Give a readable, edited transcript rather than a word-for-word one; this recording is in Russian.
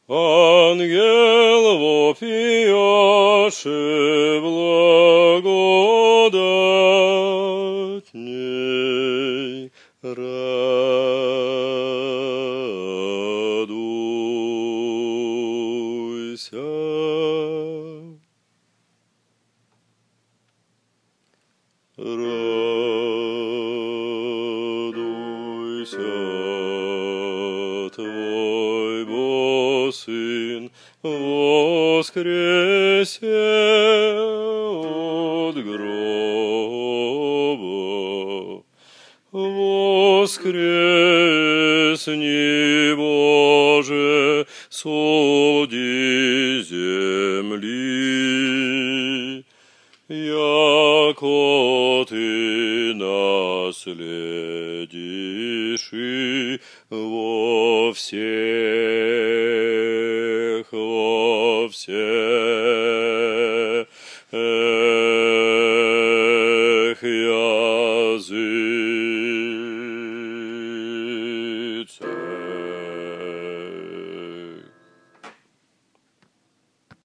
Ангел вопияше благодатней, радуйся. Радуйся, Твой бо Сын воскресе от гроба. Воскресни, Боже, суди земли, яко Ты наследишь и во всех языках.